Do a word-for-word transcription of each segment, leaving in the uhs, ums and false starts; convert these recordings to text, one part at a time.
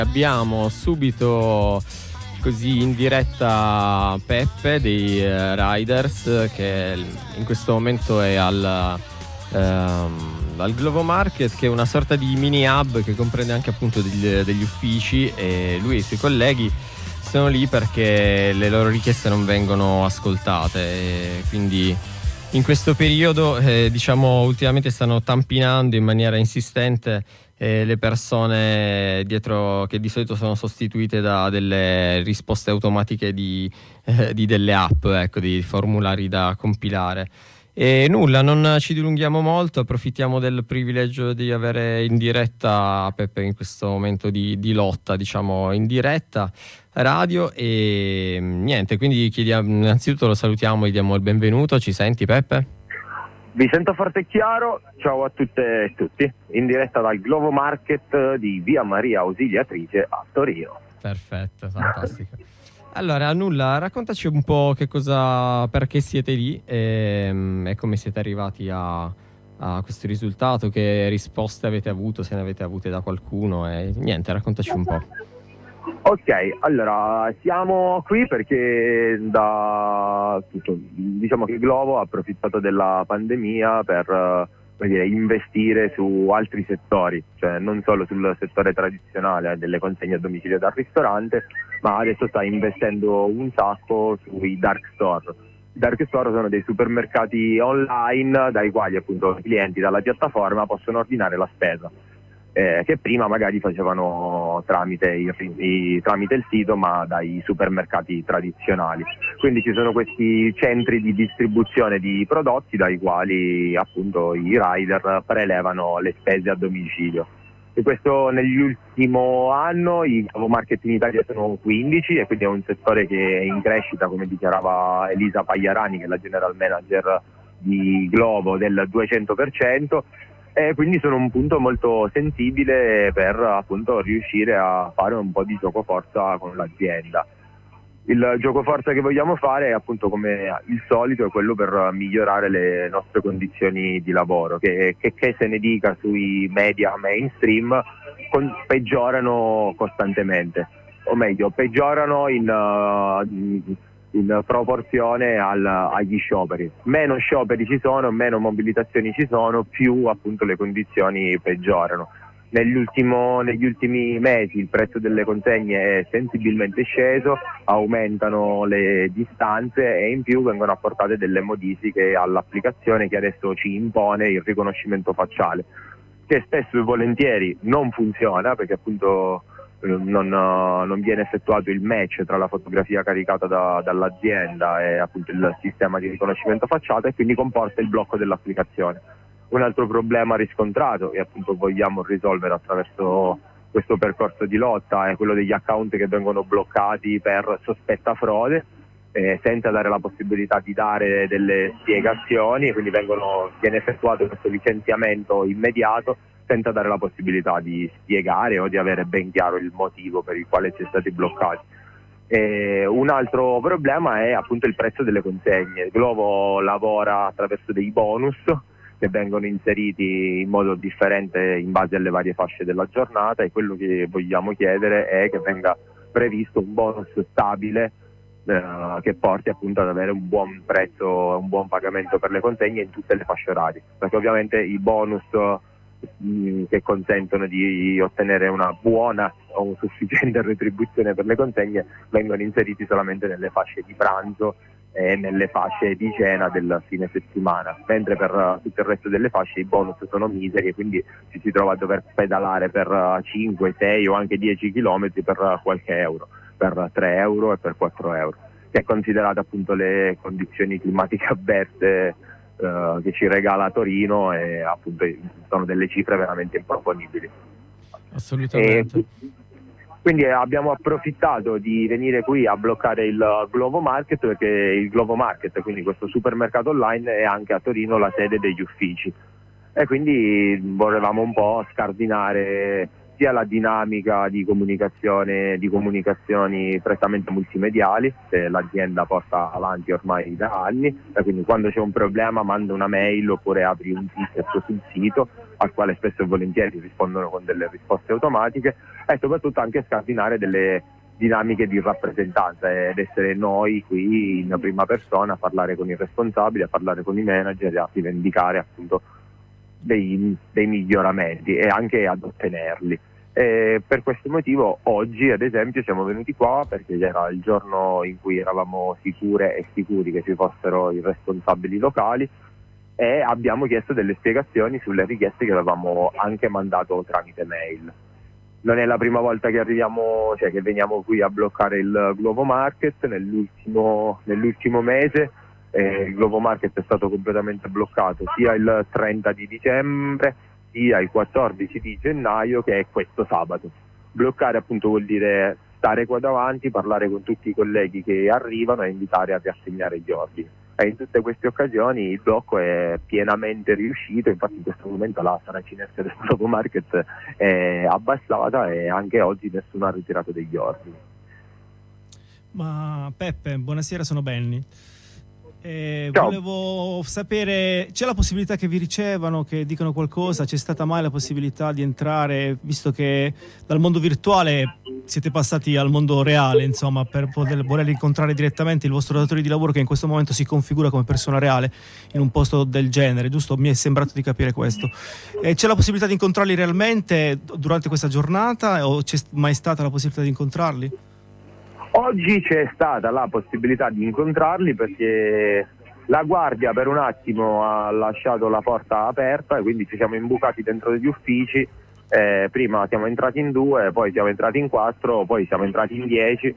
Abbiamo subito così in diretta Peppe dei uh, Riders, che in questo momento è al, um, al Glovo Market, che è una sorta di mini hub che comprende anche appunto degli, degli uffici, e lui e i suoi colleghi sono lì perché le loro richieste non vengono ascoltate, e quindi in questo periodo eh, diciamo ultimamente stanno tampinando in maniera insistente eh, le persone dietro, che di solito sono sostituite da delle risposte automatiche di, eh, di delle app, ecco, di formulari da compilare. E nulla, non ci dilunghiamo molto, approfittiamo del privilegio di avere in diretta Peppe in questo momento di, di lotta, diciamo in diretta radio, e niente, quindi chiediamo, innanzitutto lo salutiamo, gli diamo il benvenuto. Ci senti, Peppe? Vi sento forte e chiaro, ciao a tutte e tutti, in diretta dal Glovo Market di via Maria Ausiliatrice a Torino. Perfetto, fantastico. Allora, nulla, raccontaci un po' che cosa, perché siete lì e, e come siete arrivati a, a questo risultato, che risposte avete avuto, se ne avete avute da qualcuno, e niente, raccontaci un po'. Ok, allora siamo qui perché da tutto, diciamo che Glovo ha approfittato della pandemia per uh, dire, investire su altri settori, cioè non solo sul settore tradizionale delle consegne a domicilio dal ristorante, ma adesso sta investendo un sacco sui dark store. I dark store sono dei supermercati online dai quali appunto i clienti dalla piattaforma possono ordinare la spesa. Eh, che prima magari facevano tramite il, i, tramite il sito, ma dai supermercati tradizionali. Quindi ci sono questi centri di distribuzione di prodotti dai quali appunto i rider prelevano le spese a domicilio. E questo nell'ultimo anno i Glovo Market in Italia sono quindici, e quindi è un settore che è in crescita, come dichiarava Elisa Pagliarani, che è la general manager di Glovo, del duecento per cento. E quindi sono un punto molto sensibile per appunto riuscire a fare un po' di gioco forza con l'azienda. Il gioco forza che vogliamo fare è appunto, come il solito, è quello per migliorare le nostre condizioni di lavoro, che, che, che se ne dica sui media mainstream, con, peggiorano costantemente, o meglio peggiorano in, uh, in proporzione al, agli scioperi. Meno scioperi ci sono, meno mobilitazioni ci sono, più appunto le condizioni peggiorano. Negli, ultimo, negli ultimi mesi il prezzo delle consegne è sensibilmente sceso, aumentano le distanze e in più vengono apportate delle modifiche all'applicazione che adesso ci impone il riconoscimento facciale, che spesso e volentieri non funziona, perché appunto Non, non viene effettuato il match tra la fotografia caricata da, dall'azienda e appunto il sistema di riconoscimento facciale, e quindi comporta il blocco dell'applicazione. Un altro problema riscontrato, e appunto vogliamo risolvere attraverso questo percorso di lotta, è quello degli account che vengono bloccati per sospetta frode, eh, senza dare la possibilità di dare delle spiegazioni, quindi vengono, viene effettuato questo licenziamento immediato senza dare la possibilità di spiegare o di avere ben chiaro il motivo per il quale si è stati bloccati. E un altro problema è appunto il prezzo delle consegne. Glovo lavora attraverso dei bonus che vengono inseriti in modo differente in base alle varie fasce della giornata, e quello che vogliamo chiedere è che venga previsto un bonus stabile eh, che porti appunto ad avere un buon prezzo, un buon pagamento per le consegne in tutte le fasce orarie, perché ovviamente i bonus che consentono di ottenere una buona o un sufficiente retribuzione per le consegne vengono inseriti solamente nelle fasce di pranzo e nelle fasce di cena del fine settimana, mentre per tutto il resto delle fasce i bonus sono miseri, e quindi ci si trova a dover pedalare per cinque, sei o anche dieci chilometri per qualche euro, per tre euro e per quattro euro, che è considerata appunto le condizioni climatiche avverse Uh, che ci regala Torino, e appunto sono delle cifre veramente improponibili. Assolutamente. E quindi abbiamo approfittato di venire qui a bloccare il Glovo Market, perché il Glovo Market, quindi questo supermercato online, è anche a Torino la sede degli uffici, e quindi volevamo un po' scardinare sia la dinamica di comunicazione di comunicazioni prettamente multimediali, che l'azienda porta avanti ormai da anni, e quindi quando c'è un problema manda una mail oppure apri un ticket sul sito al quale spesso e volentieri rispondono con delle risposte automatiche, e soprattutto anche scardinare delle dinamiche di rappresentanza ed essere noi qui in prima persona a parlare con i responsabili, a parlare con i manager e a rivendicare appunto dei, dei miglioramenti e anche ad ottenerli. E per questo motivo oggi ad esempio siamo venuti qua perché era il giorno in cui eravamo sicure e sicuri che ci fossero i responsabili locali, e abbiamo chiesto delle spiegazioni sulle richieste che avevamo anche mandato tramite mail. Non è la prima volta che arriviamo, cioè che veniamo qui a bloccare il Glovo Market. Nell'ultimo, nell'ultimo mese eh, il Glovo Market è stato completamente bloccato sia il trenta di dicembre sia il quattordici di gennaio, che è questo sabato. Bloccare appunto vuol dire stare qua davanti, parlare con tutti i colleghi che arrivano e invitare a riassegnare gli ordini. E in tutte queste occasioni il blocco è pienamente riuscito, infatti in questo momento la saracinesca del Glovo Market è abbassata e anche oggi nessuno ha ritirato degli ordini. Ma Peppe, buonasera, sono Benny. Eh, volevo sapere, c'è la possibilità che vi ricevano, che dicano qualcosa? C'è stata mai la possibilità di entrare, visto che dal mondo virtuale siete passati al mondo reale, insomma, per poter voler incontrare direttamente il vostro datore di lavoro, che in questo momento si configura come persona reale in un posto del genere, giusto? Mi è sembrato di capire questo. Eh, c'è la possibilità di incontrarli realmente durante questa giornata, o c'è mai stata la possibilità di incontrarli? Oggi c'è stata la possibilità di incontrarli perché la guardia per un attimo ha lasciato la porta aperta e quindi ci siamo imbucati dentro degli uffici. Eh, prima siamo entrati in due, poi siamo entrati in quattro, poi siamo entrati in dieci.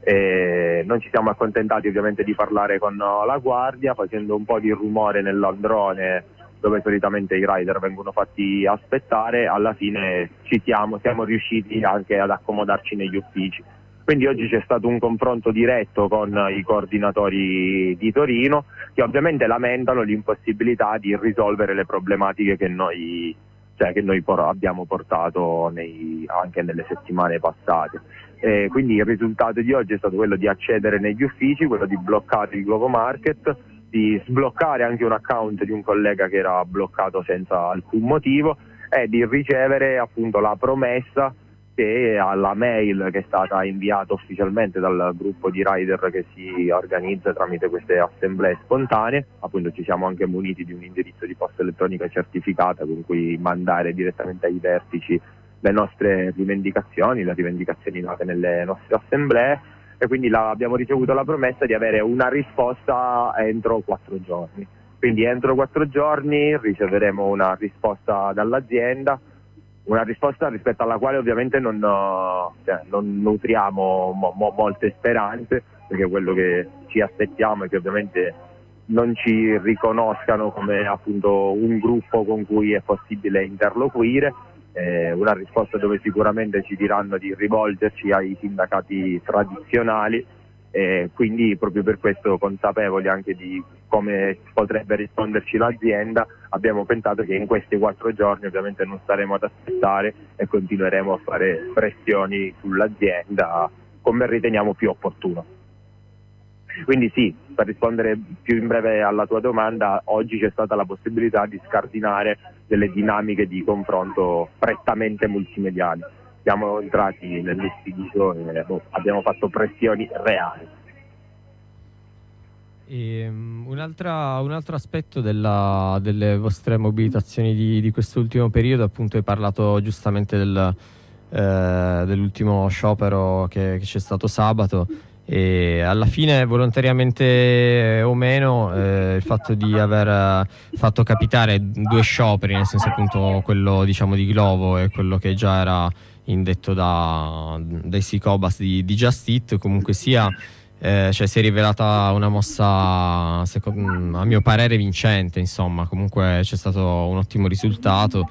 Eh, non ci siamo accontentati ovviamente di parlare con la guardia, facendo un po' di rumore nell'androne dove solitamente i rider vengono fatti aspettare. Alla fine ci siamo, siamo riusciti anche ad accomodarci negli uffici. Quindi oggi c'è stato un confronto diretto con i coordinatori di Torino, che ovviamente lamentano l'impossibilità di risolvere le problematiche che noi, cioè che noi por- abbiamo portato nei, anche nelle settimane passate. E quindi il risultato di oggi è stato quello di accedere negli uffici, quello di bloccare il Glovo Market, di sbloccare anche un account di un collega che era bloccato senza alcun motivo e di ricevere appunto la promessa che alla mail che è stata inviata ufficialmente dal gruppo di rider che si organizza tramite queste assemblee spontanee. Appunto ci siamo anche muniti di un indirizzo di posta elettronica certificata con cui mandare direttamente ai vertici le nostre rivendicazioni, le rivendicazioni nate nelle nostre assemblee, e quindi la, abbiamo ricevuto la promessa di avere una risposta entro quattro giorni. Quindi entro quattro giorni riceveremo una risposta dall'azienda, una risposta rispetto alla quale ovviamente non, cioè, non nutriamo mo- mo- molte speranze, perché quello che ci aspettiamo è che ovviamente non ci riconoscano come appunto un gruppo con cui è possibile interloquire, eh, una risposta dove sicuramente ci diranno di rivolgerci ai sindacati tradizionali, e quindi proprio per questo, consapevoli anche di come potrebbe risponderci l'azienda, abbiamo pensato che in questi quattro giorni ovviamente non staremo ad aspettare e continueremo a fare pressioni sull'azienda come riteniamo più opportuno. Quindi sì, per rispondere più in breve alla tua domanda, oggi c'è stata la possibilità di scardinare delle dinamiche di confronto prettamente multimediali. Siamo entrati nell'ufficio e boh, abbiamo fatto pressioni reali. E, um, un'altra, un altro aspetto della, delle vostre mobilitazioni di, di quest'ultimo periodo, appunto hai parlato giustamente del, eh, dell'ultimo sciopero che, che c'è stato sabato, e alla fine volontariamente o meno eh, il fatto di aver fatto capitare due scioperi, nel senso appunto quello diciamo di Glovo e quello che già era indetto da, dai Sicobas di, di Just Eat, comunque sia Eh, cioè si è rivelata una mossa, secondo, a mio parere, vincente. Insomma, comunque c'è stato un ottimo risultato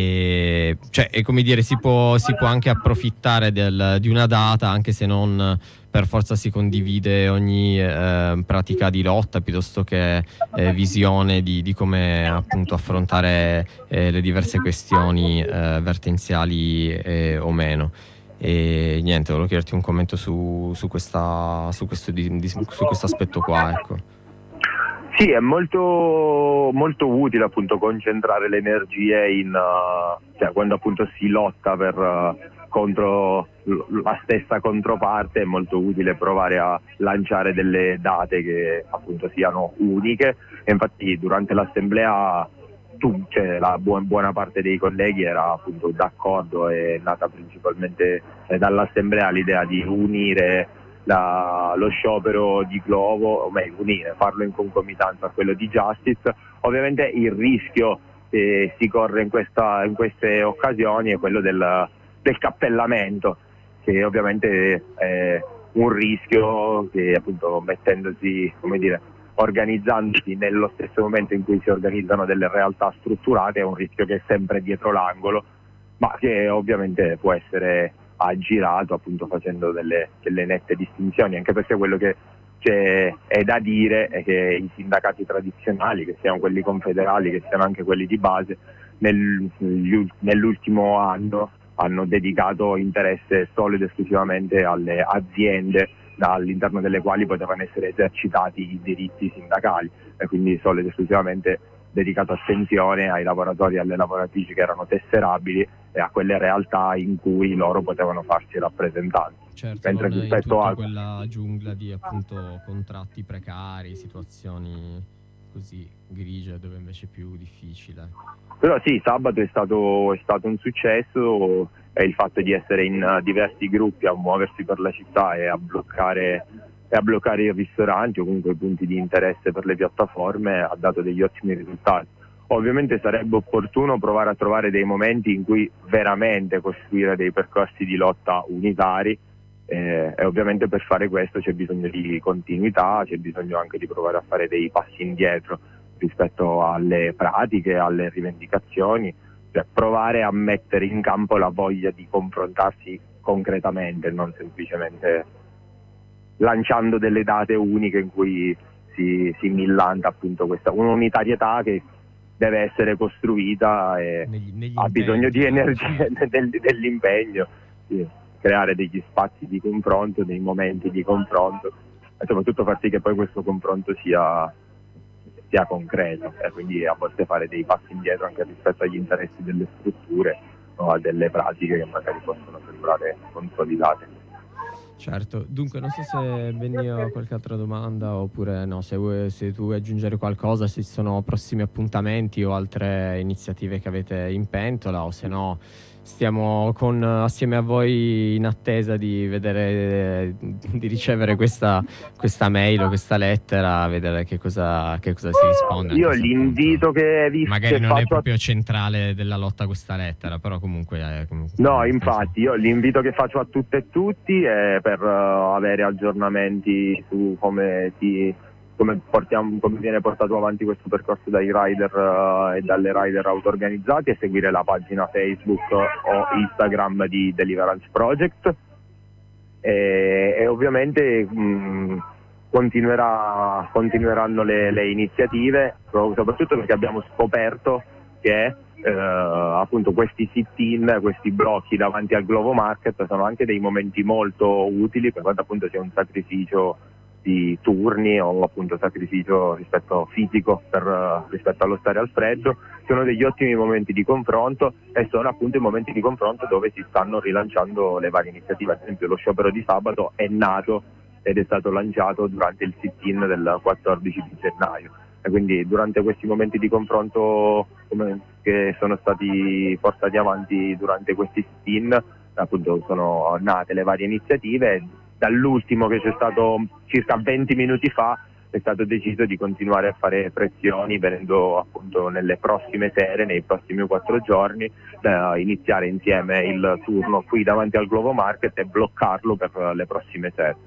e, cioè, e come dire, si può, si può anche approfittare del, di una data, anche se non per forza si condivide ogni eh, pratica di lotta, piuttosto che eh, visione di, di come appunto affrontare eh, le diverse questioni eh, vertenziali eh, o meno. E niente, volevo chiederti un commento su, su, questa, su, questo, di, di, su questo aspetto qua, ecco. Sì, è molto, molto utile appunto concentrare le energie in, uh, cioè quando appunto si lotta per, uh, contro la stessa controparte, è molto utile provare a lanciare delle date che appunto siano uniche, e infatti durante l'assemblea tu, cioè, la buona, buona parte dei colleghi era appunto d'accordo, è nata principalmente eh, dall'assemblea l'idea di unire la, lo sciopero di Glovo, o meglio unire, farlo in concomitanza a quello di Justice. Ovviamente il rischio che si corre in, questa, in queste occasioni è quello del, del cappellamento, che ovviamente è un rischio che appunto mettendosi, come dire, organizzandosi nello stesso momento in cui si organizzano delle realtà strutturate, è un rischio che è sempre dietro l'angolo, ma che ovviamente può essere aggirato appunto facendo delle, delle nette distinzioni, anche perché quello che c'è è da dire è che i sindacati tradizionali, che siano quelli confederali, che siano anche quelli di base, nel, nell'ultimo anno hanno dedicato interesse solo ed esclusivamente alle aziende all'interno delle quali potevano essere esercitati i diritti sindacali, e quindi solo ed esclusivamente dedicato attenzione ai lavoratori e alle lavoratrici che erano tesserabili e a quelle realtà in cui loro potevano farsi rappresentanti. Certo, mentre non rispetto in tutta a quella giungla di appunto contratti precari, situazioni così grigie, dove invece è più difficile. Però sì, sabato è stato, è stato un successo, e il fatto di essere in uh, diversi gruppi a muoversi per la città e a bloccare, e a bloccare i ristoranti o comunque i punti di interesse per le piattaforme ha dato degli ottimi risultati. Ovviamente sarebbe opportuno provare a trovare dei momenti in cui veramente costruire dei percorsi di lotta unitari, eh, e ovviamente per fare questo c'è bisogno di continuità, c'è bisogno anche di provare a fare dei passi indietro rispetto alle pratiche, alle rivendicazioni, cioè provare a mettere in campo la voglia di confrontarsi concretamente, non semplicemente lanciando delle date uniche in cui si, si millanta appunto questa un'unitarietà che deve essere costruita e negli, negli ha bisogno di energia, del, dell'impegno, sì, creare degli spazi di confronto, dei momenti di confronto e soprattutto far sì che poi questo confronto sia sia concreto, e quindi a volte fare dei passi indietro anche rispetto agli interessi delle strutture o a delle pratiche che magari possono sembrare consolidate. Certo, dunque non so se Benny ha qualche altra domanda oppure no, se, vuoi, se tu vuoi aggiungere qualcosa, se ci sono prossimi appuntamenti o altre iniziative che avete in pentola, o se no stiamo con, assieme a voi in attesa di vedere, di ricevere questa, questa mail o questa lettera, vedere che cosa, che cosa si risponde. Io l'invito che vi magari che non faccio è proprio centrale della lotta questa lettera, però comunque, è, comunque no, infatti io l'invito che faccio a tutte e tutti è per uh, avere aggiornamenti su come si come portiamo come viene portato avanti questo percorso dai rider uh, e dalle rider auto-organizzati, e seguire la pagina Facebook o Instagram di Deliverance Project, e, e ovviamente mh, continuerà, continueranno le, le iniziative, soprattutto perché abbiamo scoperto che eh, appunto questi sit-in, questi blocchi davanti al Glovo Market sono anche dei momenti molto utili, per quanto appunto sia un sacrificio di turni o appunto sacrificio rispetto fisico per, uh, rispetto allo stare al freddo. Sono degli ottimi momenti di confronto, e sono appunto i momenti di confronto dove si stanno rilanciando le varie iniziative. Ad esempio lo sciopero di sabato è nato ed è stato lanciato durante il sit-in del quattordici di gennaio, e quindi durante questi momenti di confronto come, che sono stati portati avanti durante questi sit-in, appunto sono nate le varie iniziative. Dall'ultimo che c'è stato circa venti minuti fa è stato deciso di continuare a fare pressioni, venendo appunto nelle prossime sere, nei prossimi quattro giorni, da iniziare insieme il turno qui davanti al Glovo Market e bloccarlo per le prossime sere.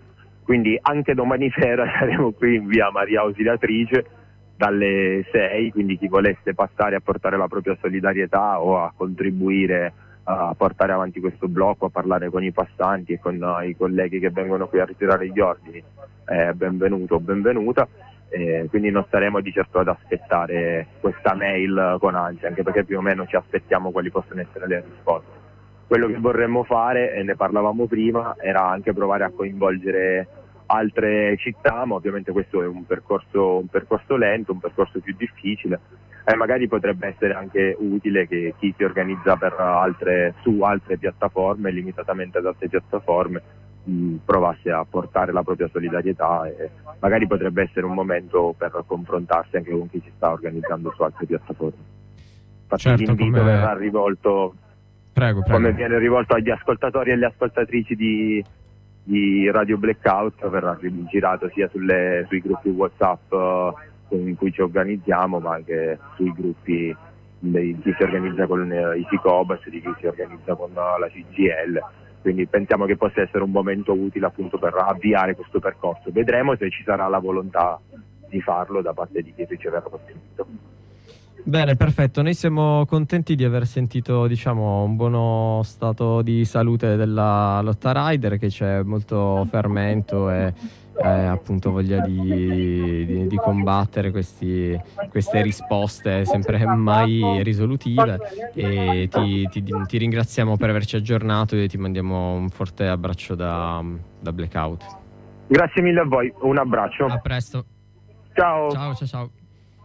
quindi anche domani sera saremo qui in via Maria Ausiliatrice dalle sei, quindi chi volesse passare a portare la propria solidarietà o a contribuire a portare avanti questo blocco, a parlare con i passanti e con uh, i colleghi che vengono qui a ritirare gli ordini, eh, benvenuto o benvenuta, eh, quindi non staremo di certo ad aspettare questa mail con ansia, anche perché più o meno ci aspettiamo quali possono essere le risposte. Quello che vorremmo fare, e ne parlavamo prima, era anche provare a coinvolgere altre città, ma ovviamente questo è un percorso, un percorso lento, un percorso più difficile, e magari potrebbe essere anche utile che chi si organizza per altre, su altre piattaforme, limitatamente ad altre piattaforme, mh, provasse a portare la propria solidarietà, e magari potrebbe essere un momento per confrontarsi anche con chi si sta organizzando su altre piattaforme. Infatti certo, l'invito come... verrà rivolto, prego, prego. come viene rivolto agli ascoltatori e alle ascoltatrici di di Radio Blackout, verrà girato sia sulle, sui gruppi WhatsApp uh, in cui ci organizziamo, ma anche sui gruppi di chi si organizza con uh, i Sicobas, di chi si organizza con uh, la C G L, quindi pensiamo che possa essere un momento utile appunto per avviare questo percorso. Vedremo se ci sarà la volontà di farlo da parte di chi riceverà questo invito. Bene, perfetto. Noi siamo contenti di aver sentito, diciamo, un buono stato di salute della lotta rider, che c'è molto fermento e eh, appunto voglia di, di, di combattere questi, queste risposte sempre mai risolutive, e ti, ti, ti ringraziamo per averci aggiornato e ti mandiamo un forte abbraccio da, da Blackout. Grazie mille a voi, un abbraccio. A presto. Ciao. Ciao, ciao, ciao.